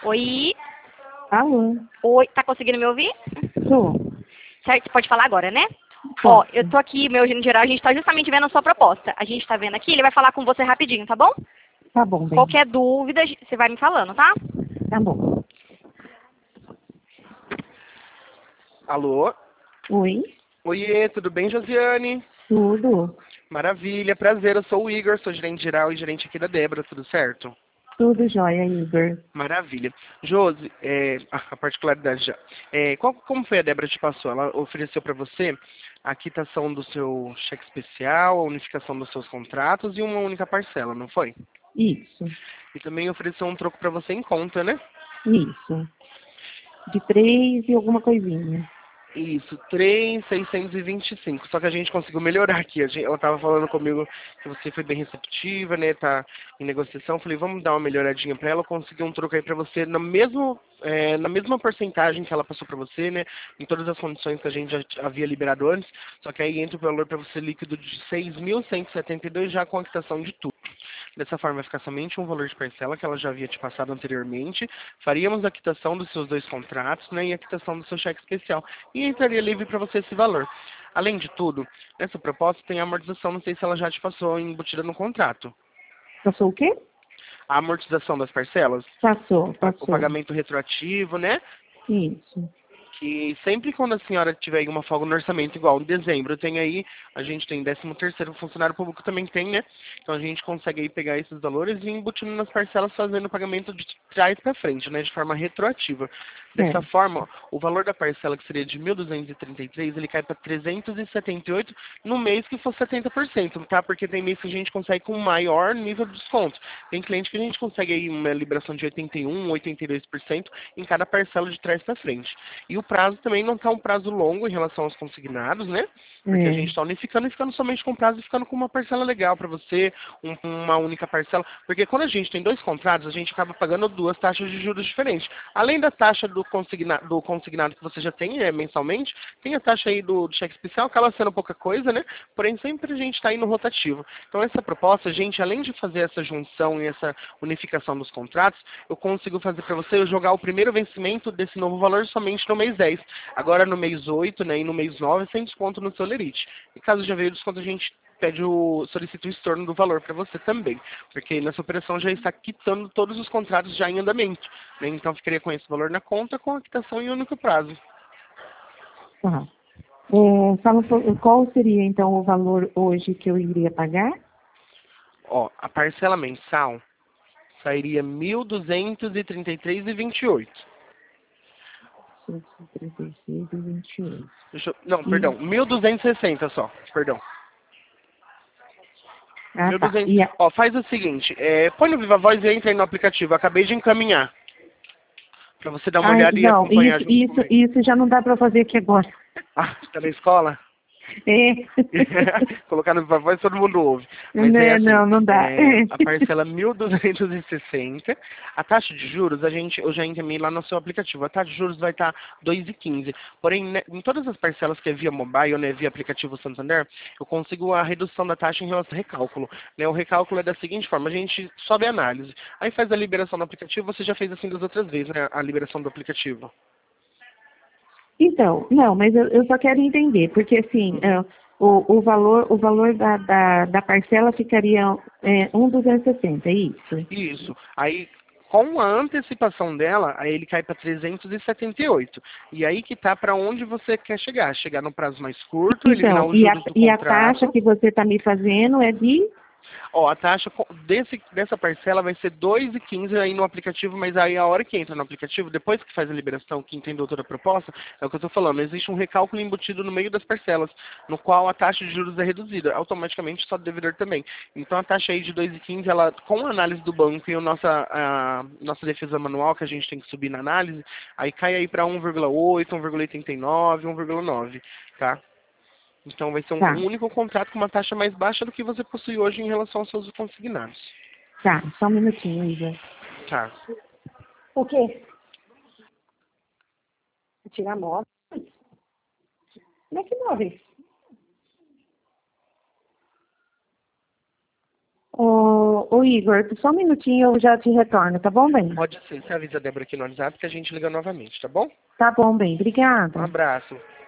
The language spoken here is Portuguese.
Oi? Alô? Oi, tá conseguindo me ouvir? Tô. Certo, você pode falar agora, né? Ó, Posso. eu tô aqui, meu gerente geral, a gente tá justamente vendo a sua proposta. A gente tá vendo aqui, ele vai falar com você rapidinho, tá bom? Tá bom, bem. Qualquer dúvida, você vai me falando, tá? Tá bom. Alô? Oi? Oiê, tudo bem, Josiane? Tudo? Maravilha, prazer, eu sou o Igor, sou gerente geral e gerente aqui da Débora, tudo certo? Tudo jóia, Igor. Maravilha. Josi, a particularidade já. Como foi a Débora te passou? Ela ofereceu para você a quitação do seu cheque especial, a unificação dos seus contratos e uma única parcela, não foi? Isso. E também ofereceu um troco para você em conta, né? Isso. De 3 e alguma coisinha. Isso, 3.625. Só que a gente conseguiu melhorar aqui. Ela estava falando comigo que você foi bem receptiva, né? Tá em negociação. Falei, vamos dar uma melhoradinha para ela. Eu consegui um troco aí para você na mesma porcentagem que ela passou para você, né? Em todas as condições que a gente já havia liberado antes. Só que aí entra o valor para você líquido de 6.172 já com a quitação de tudo. Dessa forma, vai ficar somente um valor de parcela que ela já havia te passado anteriormente. Faríamos a quitação dos seus dois contratos, né, e a quitação do seu cheque especial. E entraria livre para você esse valor. Além de tudo, nessa proposta tem a amortização, não sei se ela já te passou embutida no contrato. Passou o quê? A amortização das parcelas, Passou, o passou. pagamento retroativo, né? Isso. Que sempre quando a senhora tiver aí uma folga no orçamento, igual em dezembro, tem aí, a gente tem 13º funcionário público também tem, né? Então a gente consegue aí pegar esses valores e ir embutindo nas parcelas, fazendo o pagamento de trás para frente, né? De forma retroativa. Dessa É. forma, o valor da parcela que seria de 1.233, ele cai para 378 no mês que for 70%, tá? Porque tem mês que a gente consegue com maior nível de desconto. Tem cliente que a gente consegue aí uma liberação de 81, 82% em cada parcela de trás para frente. E o prazo também não está um prazo longo em relação aos consignados, né? Porque a É. gente está unificando e ficando somente com prazo e ficando com uma parcela legal para você, uma única parcela. Porque quando a gente tem dois contratos, a gente acaba pagando duas taxas de juros diferentes. Além da taxa do consignado que você já tem mensalmente, tem a taxa aí do cheque especial, acaba sendo pouca coisa, né? Porém, sempre a gente está aí no rotativo. Então, essa proposta, a gente, além de fazer essa junção e essa unificação dos contratos, eu consigo fazer para você eu jogar o primeiro vencimento desse novo valor somente no mês 10. Agora no mês 8, né, e no mês 9, sem desconto no seu lerite. E caso já veio o desconto, a gente solicita o estorno do valor para você também. Porque nessa operação já está quitando todos os contratos já em andamento. Né? Então ficaria com esse valor na conta, com a quitação em único prazo. Tá. Qual seria, então, o valor hoje que eu iria pagar? Ó, a parcela mensal sairia 1.233,28. 136,28. Não, E, perdão, 1.260 só, perdão. tá. 1.200. Ó, faz o seguinte, põe no Viva Voz e entra aí no aplicativo. Acabei de encaminhar. Pra você dar uma olhada e Não, acompanhar junto comigo. isso já não dá para fazer aqui agora. Ah, tá na escola? É. Colocar no Viva Voz todo mundo ouve. Mas é Né, assim, não, não dá. a parcela 1.260. A taxa de juros, eu já encaminhei lá no seu aplicativo. A taxa de juros vai estar 2,15. Porém, né, em todas as parcelas que é via mobile, né, via aplicativo Santander, eu consigo a redução da taxa em relação ao recálculo. Né? O recálculo é da seguinte forma, a gente sobe a análise. Aí faz a liberação do aplicativo, você já fez assim das outras vezes, né, a liberação do aplicativo. Então, não, mas eu só quero entender, porque assim, Uhum. o valor da parcela ficaria 1,260, é isso? Isso. Aí, com a antecipação dela, aí ele cai para 378. E aí que tá para onde você quer chegar. Chegar no prazo mais curto, eliminar Então, os juros do e a taxa contrato. que você está me fazendo é de. Ó, a taxa dessa parcela vai ser 2,15 aí no aplicativo, mas aí a hora que entra no aplicativo, depois que faz a liberação, que entendeu toda a proposta, é o que eu estou falando, existe um recálculo embutido no meio das parcelas, no qual a taxa de juros é reduzida, automaticamente só do devedor também. Então a taxa aí de 2,15, ela, com a análise do banco e a nossa defesa manual, que a gente tem que subir na análise, aí cai aí para 1,8, 1,89, 1,9, tá? Então vai ser Tá, um único contrato com uma taxa mais baixa do que você possui hoje em relação aos seus consignados. tá, só um minutinho, Isa. Tá. O quê? Tirar móvel? Como é que móveis? Ô Igor, só um minutinho eu já te retorno, tá bom, bem? Pode ser, você avisa a Débora aqui no WhatsApp que a gente liga novamente, tá bom? Tá bom, bem. Obrigada. Um abraço.